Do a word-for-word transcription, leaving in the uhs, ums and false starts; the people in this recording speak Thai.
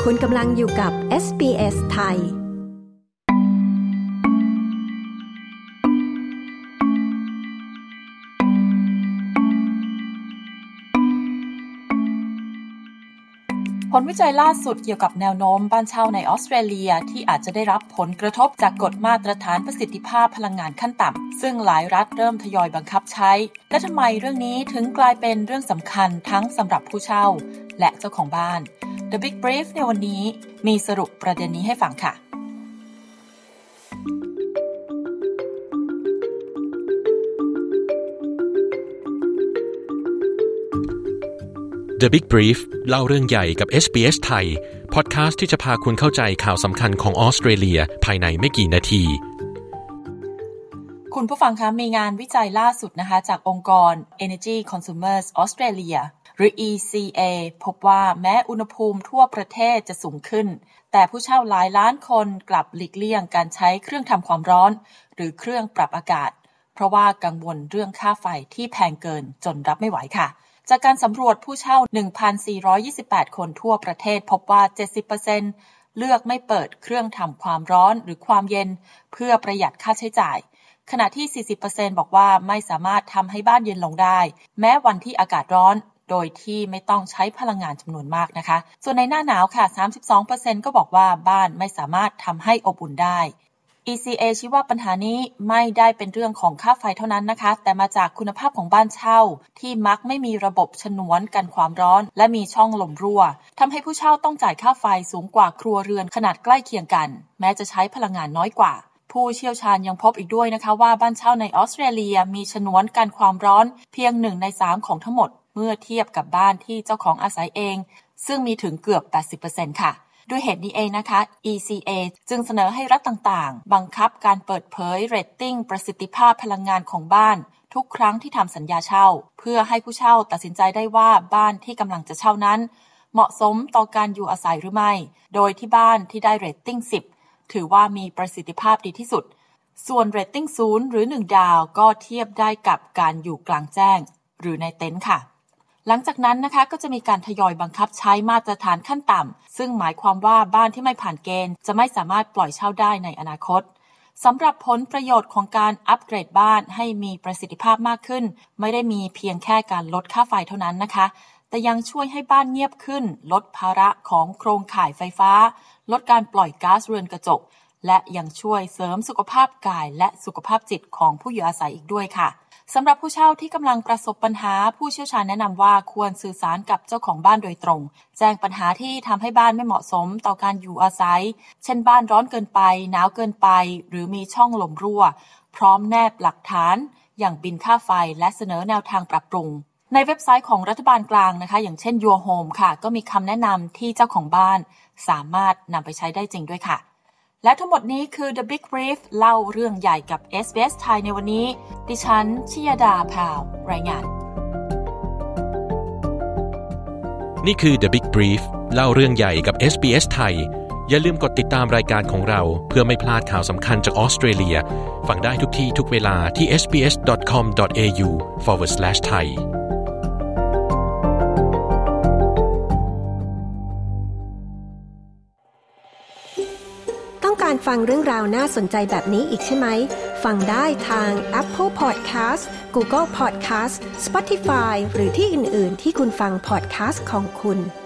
คุณกำลังอยู่กับ เอส บี เอส ไทยผลวิจัยล่าสุดเกี่ยวกับแนวโน้มบ้านเช่าในออสเตรเลียที่อาจจะได้รับผลกระทบจากกฎมาตรฐานประสิทธิภาพพลังงานขั้นต่ำซึ่งหลายรัฐเริ่มทยอยบังคับใช้และทำไมเรื่องนี้ถึงกลายเป็นเรื่องสำคัญทั้งสำหรับผู้เช่าและเจ้าของบ้าน The Big Brief ในวันนี้มีสรุปประเด็นนี้ให้ฟังค่ะ The Big Brief เล่าเรื่องใหญ่กับ เอส บี เอส ไทยพอดคาสต์ที่จะพาคุณเข้าใจข่าวสำคัญของออสเตรเลียภายในไม่กี่นาทีคุณผู้ฟังคะมีงานวิจัยล่าสุดนะคะจากองค์กร Energy Consumers Australia หรือ อี ซี เอ พบว่าแม้อุณหภูมิทั่วประเทศจะสูงขึ้นแต่ผู้เช่าหลายล้านคนกลับหลีกเลี่ยงการใช้เครื่องทำความร้อนหรือเครื่องปรับอากาศเพราะว่ากังวลเรื่องค่าไฟที่แพงเกินจนรับไม่ไหวค่ะจากการสำรวจผู้เช่า หนึ่งพันสี่ร้อยยี่สิบแปด คนทั่วประเทศพบว่า เจ็ดสิบเปอร์เซ็นต์ เลือกไม่เปิดเครื่องทำความร้อนหรือความเย็นเพื่อประหยัดค่าใช้จ่ายขณะที่ สี่สิบเปอร์เซ็นต์ บอกว่าไม่สามารถทำให้บ้านเย็นลงได้แม้วันที่อากาศร้อนโดยที่ไม่ต้องใช้พลังงานจำนวนมากนะคะส่วนในหน้าหนาวค่ะ สามสิบสองเปอร์เซ็นต์ ก็บอกว่าบ้านไม่สามารถทำให้อบอุ่นได้อี ซี เอ ชี้ว่าปัญหานี้ไม่ได้เป็นเรื่องของค่าไฟเท่านั้นนะคะแต่มาจากคุณภาพของบ้านเช่าที่มักไม่มีระบบฉนวนกันความร้อนและมีช่องลมรั่วทำให้ผู้เช่าต้องจ่ายค่าไฟสูงกว่าครัวเรือนขนาดใกล้เคียงกันแม้จะใช้พลังงานน้อยกว่าผู้เชี่ยวชาญยังพบอีกด้วยนะคะว่าบ้านเช่าในออสเตรเลียมีฉนวนกันความร้อนเพียงหนึ่งในสามของทั้งหมดเมื่อเทียบกับบ้านที่เจ้าของอาศัยเองซึ่งมีถึงเกือบ แปดสิบเปอร์เซ็นต์ ค่ะด้วยเหตุนี้เองนะคะ อี ซี เอ จึงเสนอให้รัฐต่างๆบังคับการเปิดเผยเรตติ้งประสิทธิภาพพลังงานของบ้านทุกครั้งที่ทำสัญญาเช่าเพื่อให้ผู้เช่าตัดสินใจได้ว่าบ้านที่กำลังจะเช่านั้นเหมาะสมต่อการอยู่อาศัยหรือไม่โดยที่บ้านที่ได้เรตติ้งสิบถือว่ามีประสิทธิภาพดีที่สุดส่วนเรตติ้งศูนย์หรือหนึ่งดาวก็เทียบได้กับการอยู่กลางแจ้งหรือในเต็นท์ค่ะหลังจากนั้นนะคะก็จะมีการทยอยบังคับใช้มาตรฐานขั้นต่ำซึ่งหมายความว่าบ้านที่ไม่ผ่านเกณฑ์จะไม่สามารถปล่อยเช่าได้ในอนาคตสำหรับผลประโยชน์ของการอัปเกรดบ้านให้มีประสิทธิภาพมากขึ้นไม่ได้มีเพียงแค่การลดค่าไฟเท่านั้นนะคะแต่ยังช่วยให้บ้านเงียบขึ้นลดภาระของโครงข่ายไฟฟ้าลดการปล่อยก๊าซเรือนกระจกและยังช่วยเสริมสุขภาพกายและสุขภาพจิตของผู้อยู่อาศัยอีกด้วยค่ะสำหรับผู้เช่าที่กำลังประสบปัญหาผู้เชี่ยวชาญแนะนำว่าควรสื่อสารกับเจ้าของบ้านโดยตรงแจ้งปัญหาที่ทำให้บ้านไม่เหมาะสมต่อการอยู่อาศัยเช่นบ้านร้อนเกินไปหนาวเกินไปหรือมีช่องลมรั่วพร้อมแนบหลักฐานอย่างบิลค่าไฟและเสนอแนวทางปรับปรุงในเว็บไซต์ของรัฐบาลกลางนะคะอย่างเช่น Your Home ค่ะก็มีคำแนะนำที่เจ้าของบ้านสามารถนำไปใช้ได้จริงด้วยค่ะและทั้งหมดนี้คือ The Big Brief เล่าเรื่องใหญ่กับ เอส บี เอส ไทยในวันนี้ดิฉันชิยดาพาวรายงานนี่คือ The Big Brief เล่าเรื่องใหญ่กับ เอส บี เอส ไทยอย่าลืมกดติดตามรายการของเราเพื่อไม่พลาดข่าวสำคัญจากออสเตรเลียฟังได้ทุกที่ทุกเวลาที่ เอส บี เอส ดอท คอม ดอท เอ ยู forward slash thai ต้องการฟังเรื่องราวน่าสนใจแบบนี้อีกใช่ไหมฟังได้ทาง Apple Podcast Google Podcast Spotify หรือที่อื่นๆที่คุณฟัง podcast ของคุณ